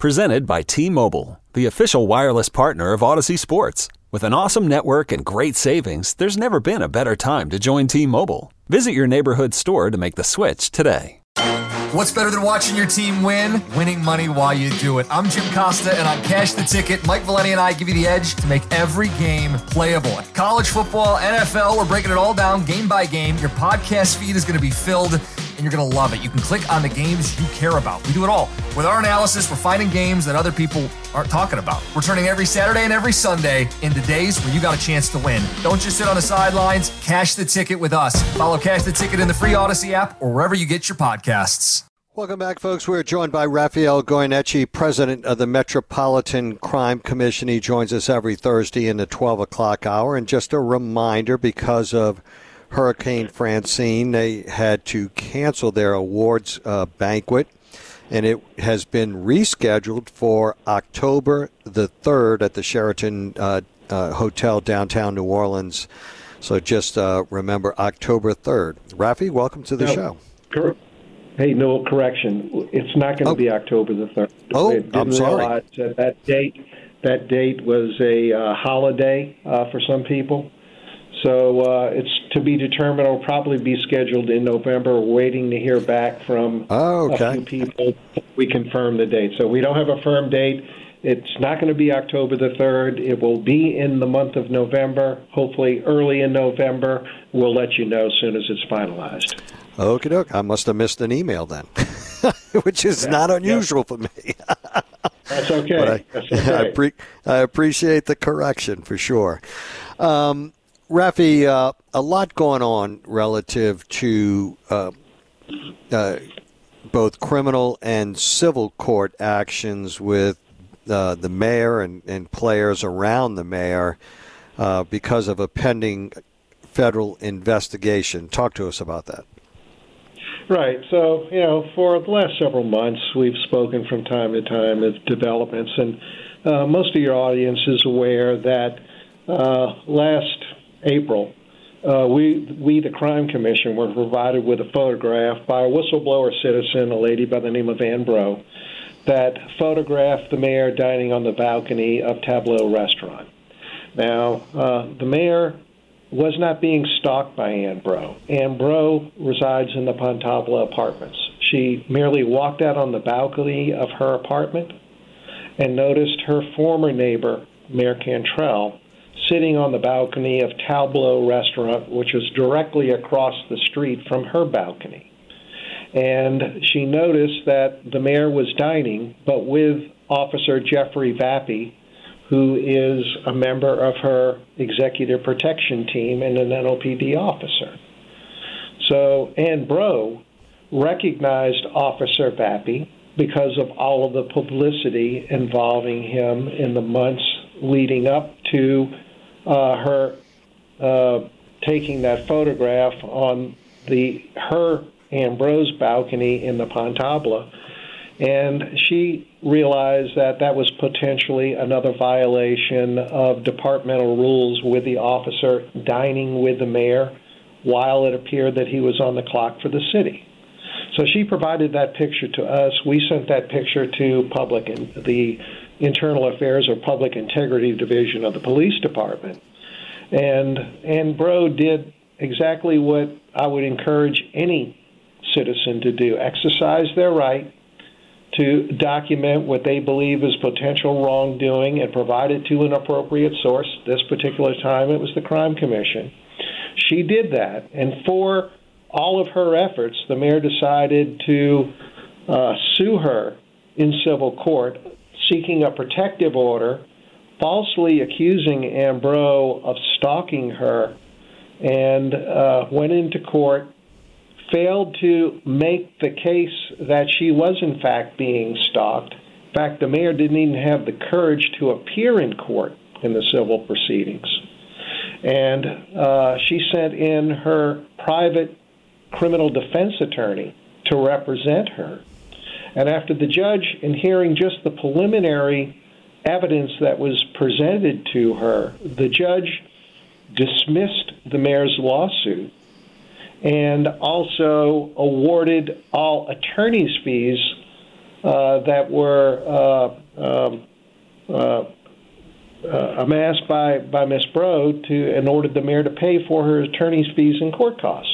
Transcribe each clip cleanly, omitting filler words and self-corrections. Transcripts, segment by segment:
Presented by T-Mobile, the official wireless partner of Odyssey Sports. With an awesome network and great savings, there's never been a better time to join T-Mobile. Visit your neighborhood store to make the switch today. What's better than watching your team win? Winning money while you do it. I'm Jim Costa, and on Cash the Ticket, Mike Valenti and I give you the edge to make every game playable. College football, NFL, we're breaking it all down game by game. Your podcast feed is going to be filled, and you're going to love it. You can click on the games you care about. We do it all. With our analysis, we're finding games that other people aren't talking about. We're turning every Saturday and every Sunday into days where you got a chance to win. Don't just sit on the sidelines. Cash the Ticket with us. Follow Cash the Ticket in the free Odyssey app or wherever you get your podcasts. Welcome back, folks. We're joined by Rafael Goyeneche, president of the Metropolitan Crime Commission. He joins us every Thursday in the 12 o'clock hour. And just a reminder, because of Hurricane Francine, they had to cancel their awards banquet, and it has been rescheduled for October the 3rd at the Sheraton Hotel downtown New Orleans. So just remember October 3rd. Rafi, welcome to the show. Hey, no, correction. It's not going to be October the 3rd. Oh, I'm sorry. That date was a holiday for some people. So it's to be determined. It'll probably be scheduled in November. We're waiting to hear back from a few people. We confirm the date. So we don't have a firm date. It's not going to be October the 3rd. It will be in the month of November, hopefully early in November. We'll let you know as soon as it's finalized. Okie doke. I must have missed an email then, which is not unusual for me. That's okay. I appreciate the correction for sure. Rafi, a lot going on relative to both criminal and civil court actions with the mayor and players around the mayor because of a pending federal investigation. Talk to us about that. Right. So, for the last several months, we've spoken from time to time of developments, and most of your audience is aware that last April, we, the Crime Commission, were provided with a photograph by a whistleblower citizen, a lady by the name of Ann Bro, that photographed the mayor dining on the balcony of Tableau Restaurant. Now, the mayor was not being stalked by Ann Bro. Ann Bro resides in the Pontabla Apartments. She merely walked out on the balcony of her apartment and noticed her former neighbor, Mayor Cantrell, sitting on the balcony of Tableau Restaurant, which was directly across the street from her balcony. And she noticed that the mayor was dining, but with Officer Jeffrey Vappy, who is a member of her executive protection team and an NOPD officer. So Ann Bro recognized Officer Vappy because of all of the publicity involving him in the months leading up to her taking that photograph on her Ann Bro's balcony in the Pontabla. And she realized that that was potentially another violation of departmental rules with the officer dining with the mayor while it appeared that he was on the clock for the city. So she provided that picture to us. We sent that picture to the Internal Affairs or Public Integrity Division of the Police Department. And Bro did exactly what I would encourage any citizen to do, exercise their right to document what they believe is potential wrongdoing and provide it to an appropriate source. This particular time, it was the Crime Commission. She did that, and for all of her efforts, the mayor decided to sue her in civil court, seeking a protective order, falsely accusing Ann Bro of stalking her, and went into court, failed to make the case that she was in fact being stalked. In fact, the mayor didn't even have the courage to appear in court in the civil proceedings. And she sent in her private criminal defense attorney to represent her. And after the judge, in hearing just the preliminary evidence that was presented to her, the judge dismissed the mayor's lawsuit and also awarded all attorney's fees that were amassed by Ms. Breaux and ordered the mayor to pay for her attorney's fees and court costs.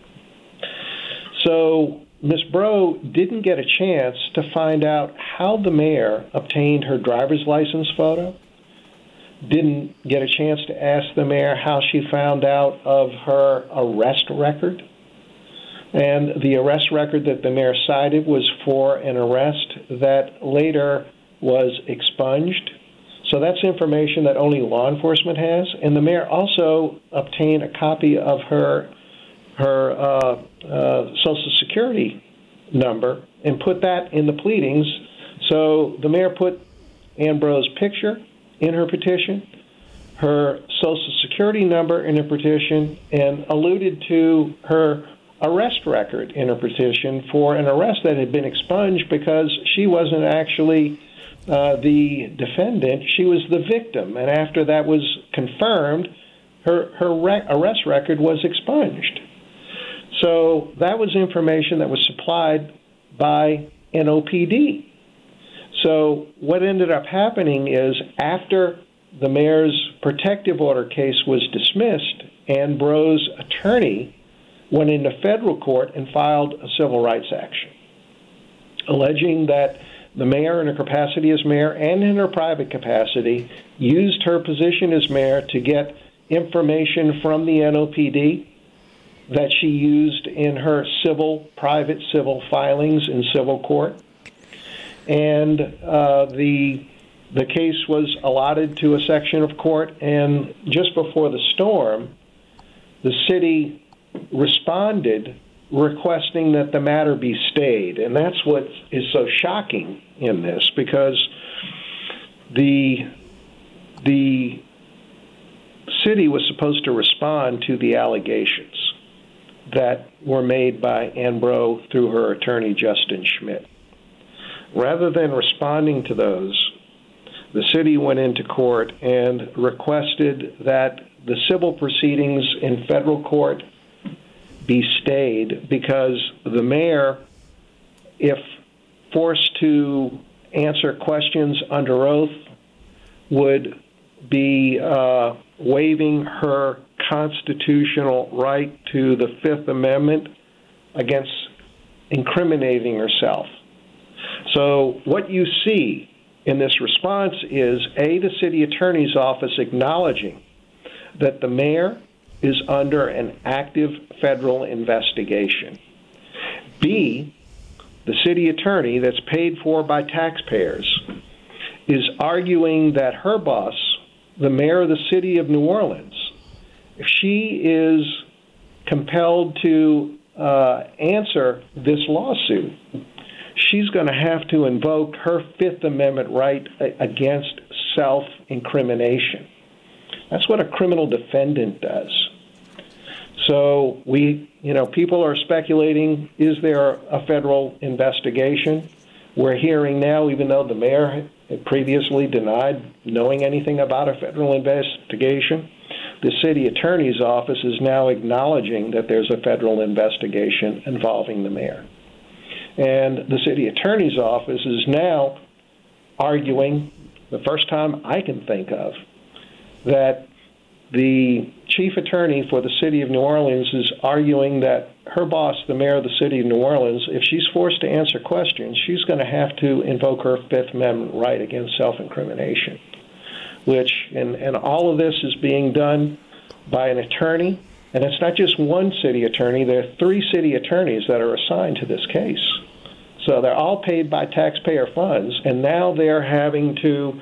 So Ms. Breaux didn't get a chance to find out how the mayor obtained her driver's license photo, didn't get a chance to ask the mayor how she found out of her arrest record. And the arrest record that the mayor cited was for an arrest that later was expunged. So that's information that only law enforcement has. And the mayor also obtained a copy of her Social Security number and put that in the pleadings. So the mayor put Ann Breaux's picture in her petition, her Social Security number in her petition, and alluded to her arrest record in her petition for an arrest that had been expunged because she wasn't actually the defendant, she was the victim. And after that was confirmed, her arrest record was expunged. So that was information that was supplied by NOPD. So what ended up happening is after the mayor's protective order case was dismissed, Ann Breaux's attorney went into federal court and filed a civil rights action, alleging that the mayor in her capacity as mayor and in her private capacity used her position as mayor to get information from the NOPD that she used in her private civil filings in civil court. And the case was allotted to a section of court, and just before the storm, the city responded requesting that the matter be stayed. And that's what is so shocking in this, because the city was supposed to respond to the allegations that were made by Ann Breaux through her attorney, Justin Schmidt. Rather than responding to those, the city went into court and requested that the civil proceedings in federal court be stayed because the mayor, if forced to answer questions under oath, would be waiving her constitutional right to the Fifth Amendment against incriminating herself. So what you see in this response is, A, the city attorney's office acknowledging that the mayor is under an active federal investigation. B, the city attorney that's paid for by taxpayers is arguing that her boss, the mayor of the city of New Orleans, if she is compelled to answer this lawsuit, she's going to have to invoke her Fifth Amendment right against self-incrimination. That's what a criminal defendant does. So people are speculating, is there a federal investigation? We're hearing now, even though the mayor had previously denied knowing anything about a federal investigation, the city attorney's office is now acknowledging that there's a federal investigation involving the mayor. And the city attorney's office is now arguing, the first time I can think of, that the chief attorney for the city of New Orleans is arguing that her boss, the mayor of the city of New Orleans, if she's forced to answer questions, she's going to have to invoke her Fifth Amendment right against self-incrimination, and all of this is being done by an attorney. And it's not just one city attorney. There are 3 city attorneys that are assigned to this case. So they're all paid by taxpayer funds, and now they're having to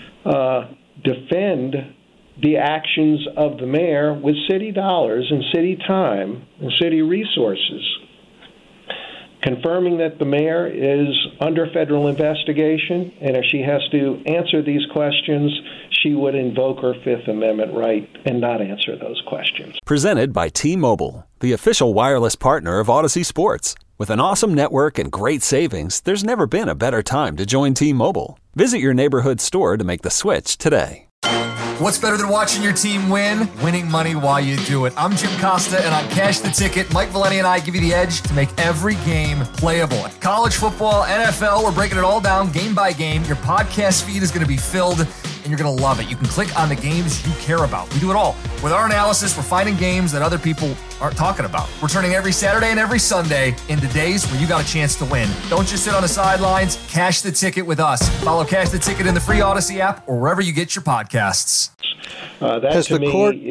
defend the actions of the mayor with city dollars and city time and city resources, confirming that the mayor is under federal investigation, and if she has to answer these questions, she would invoke her Fifth Amendment right and not answer those questions. Presented by T-Mobile, the official wireless partner of Odyssey Sports. With an awesome network and great savings, there's never been a better time to join T-Mobile. Visit your neighborhood store to make the switch today. What's better than watching your team win? Winning money while you do it. I'm Jim Costa, and on Cash the Ticket, Mike Valeni and I give you the edge to make every game playable. College football, NFL, we're breaking it all down game by game. Your podcast feed is going to be filled, and you're going to love it. You can click on the games you care about. We do it all. With our analysis, we're finding games that other people aren't talking about. We're turning every Saturday and every Sunday into days where you got a chance to win. Don't just sit on the sidelines. Cash the Ticket with us. Follow Cash the Ticket in the free Odyssey app or wherever you get your podcasts. Has the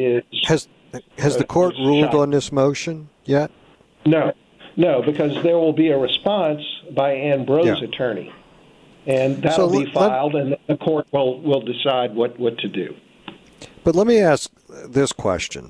court ruled on this motion yet? No, because there will be a response by Ann Bro's attorney, and that will be filed, and the court will decide what to do. But let me ask this question.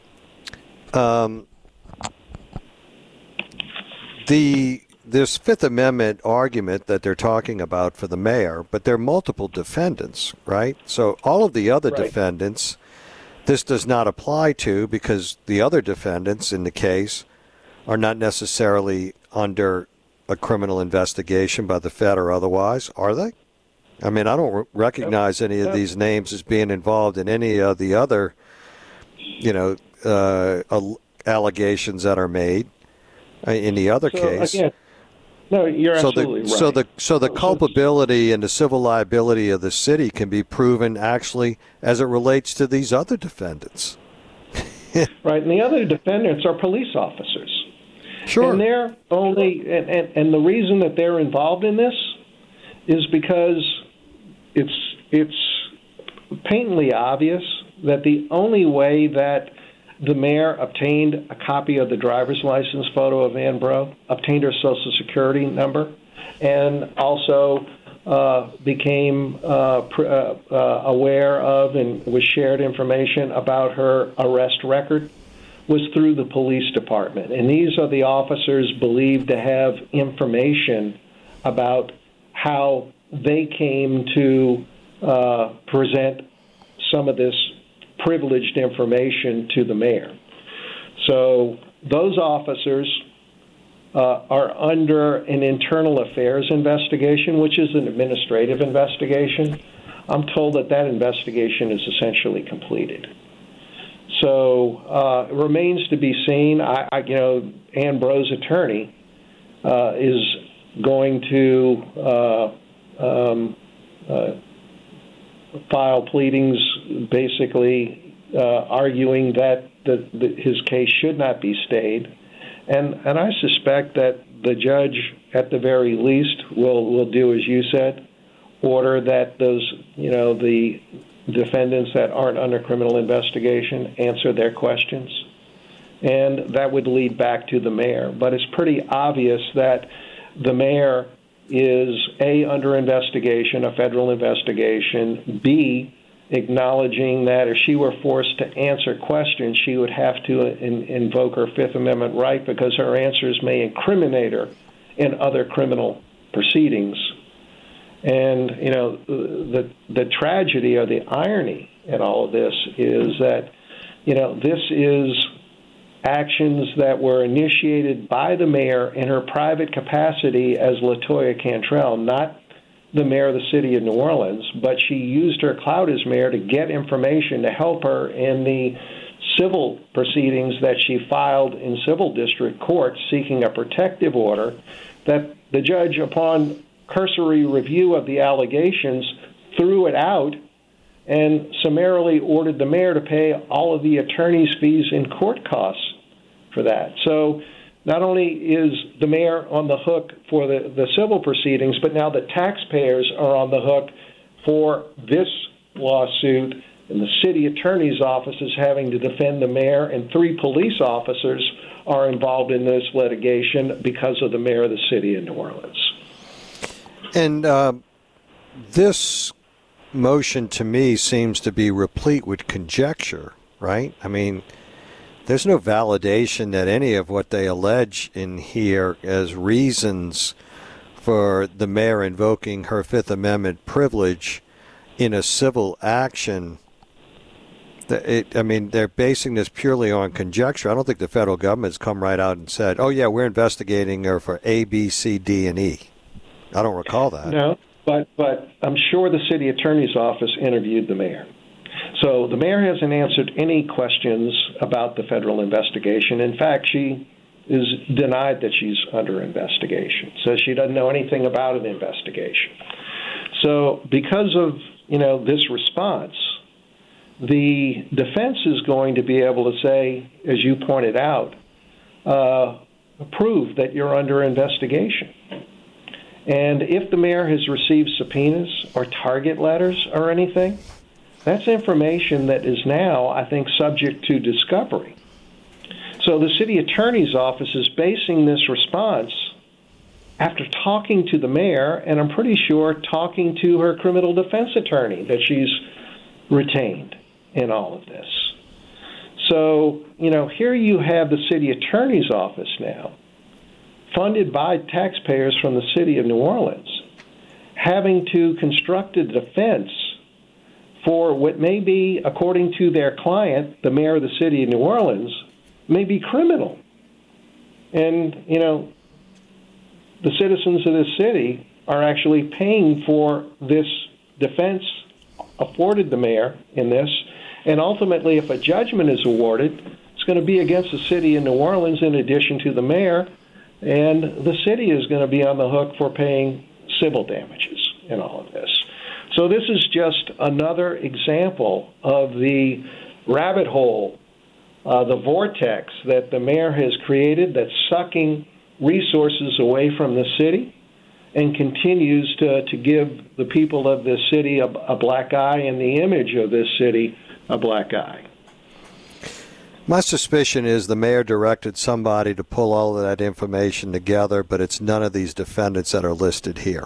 This Fifth Amendment argument that they're talking about for the mayor, but there are multiple defendants, right? So all of the other defendants, this does not apply to, because the other defendants in the case are not necessarily under a criminal investigation by the Fed or otherwise, are they? I mean, I don't recognize any of these names as being involved in any of the other, allegations that are made in the other case. Again, no, you're absolutely right. So the culpability and the civil liability of the city can be proven actually as it relates to these other defendants. Right, and the other defendants are police officers. Sure. And they're only, and the reason that they're involved in this is because it's patently obvious that the only way that the mayor obtained a copy of the driver's license photo of Ann Bro, obtained her Social Security number, and also became aware of and was shared information about her arrest record was through the police department. And these are the officers believed to have information about how they came to present some of this privileged information to the mayor. So those officers are under an internal affairs investigation, which is an administrative investigation. I'm told that investigation is essentially completed. So it remains to be seen. Ann Bro's attorney is going to file pleadings, basically arguing that his case should not be stayed, and I suspect that the judge, at the very least, will do as you said, order that those the defendants that aren't under criminal investigation answer their questions, and that would lead back to the mayor. But it's pretty obvious that the mayor is A, under investigation, a federal investigation, B, acknowledging that if she were forced to answer questions, she would have to invoke her Fifth Amendment right because her answers may incriminate her in other criminal proceedings. And, the tragedy or the irony in all of this is that, this is actions that were initiated by the mayor in her private capacity as LaToya Cantrell, not the mayor of the city of New Orleans, but she used her clout as mayor to get information to help her in the civil proceedings that she filed in civil district court seeking a protective order that the judge, upon cursory review of the allegations, threw it out and summarily ordered the mayor to pay all of the attorney's fees and court costs for that. So not only is the mayor on the hook for the civil proceedings, but now the taxpayers are on the hook for this lawsuit, and the city attorney's office is having to defend the mayor, and 3 police officers are involved in this litigation because of the mayor of the city of New Orleans. And this motion to me seems to be replete with conjecture, right? I mean, there's no validation that any of what they allege in here as reasons for the mayor invoking her Fifth Amendment privilege in a civil action. They're basing this purely on conjecture. I don't think the federal government's come right out and said, oh, yeah, we're investigating her for A, B, C, D, and E. I don't recall that. No, but I'm sure the city attorney's office interviewed the mayor. So the mayor hasn't answered any questions about the federal investigation. In fact, she is denied that she's under investigation, says she doesn't know anything about an investigation. So because of, this response, the defense is going to be able to say, as you pointed out, prove that you're under investigation. And if the mayor has received subpoenas or target letters or anything, that's information that is now, I think, subject to discovery. So the city attorney's office is basing this response after talking to the mayor, and I'm pretty sure talking to her criminal defense attorney that she's retained in all of this. So, here you have the city attorney's office now, funded by taxpayers from the city of New Orleans, having to construct a defense for what may be, according to their client, the mayor of the city of New Orleans, may be criminal. And, the citizens of this city are actually paying for this defense afforded the mayor in this. And ultimately, if a judgment is awarded, it's going to be against the city of New Orleans in addition to the mayor, and the city is going to be on the hook for paying civil damages in all of this. So this is just another example of the rabbit hole, the vortex that the mayor has created that's sucking resources away from the city and continues to give the people of this city a black eye and the image of this city a black eye. My suspicion is the mayor directed somebody to pull all of that information together, but it's none of these defendants that are listed here.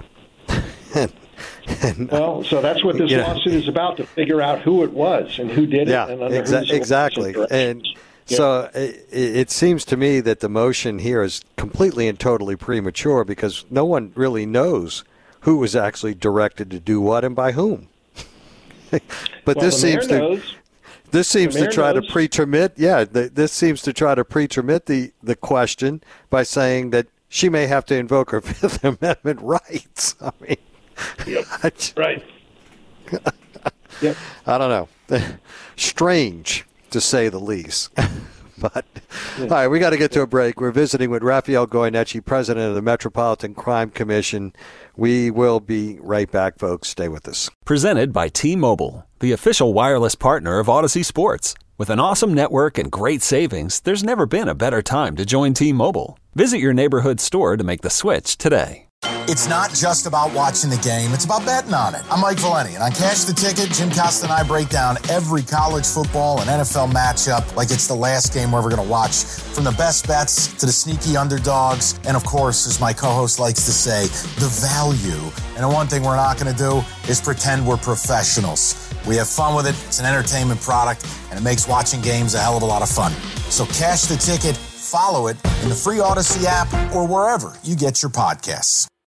Well, so that's what this lawsuit is about, to figure out who it was and who did it. Yeah, and under exactly. And so it seems to me that the motion here is completely and totally premature because no one really knows who was actually directed to do what and by whom. But this seems to try to pre-termit. Yeah, this seems to try to pre-termit the question by saying that she may have to invoke her Fifth Amendment rights. I mean, right. Yep. I don't know. Strange, to say the least. But, all right, we got to get to a break. We're visiting with Rafael Goyeneche, president of the Metropolitan Crime Commission. We will be right back, folks. Stay with us. Presented by T-Mobile, the official wireless partner of Odyssey Sports. With an awesome network and great savings, there's never been a better time to join T-Mobile. Visit your neighborhood store to make the switch today. It's not just about watching the game, it's about betting on it. I'm Mike Valeni, and on Cash the Ticket, Jim Costa and I break down every college football and NFL matchup like it's the last game we're ever going to watch. From the best bets to the sneaky underdogs, and of course, as my co-host likes to say, the value. And the one thing we're not going to do is pretend we're professionals. We have fun with it, it's an entertainment product, and it makes watching games a hell of a lot of fun. So Cash the Ticket, follow it in the free Odyssey app or wherever you get your podcasts.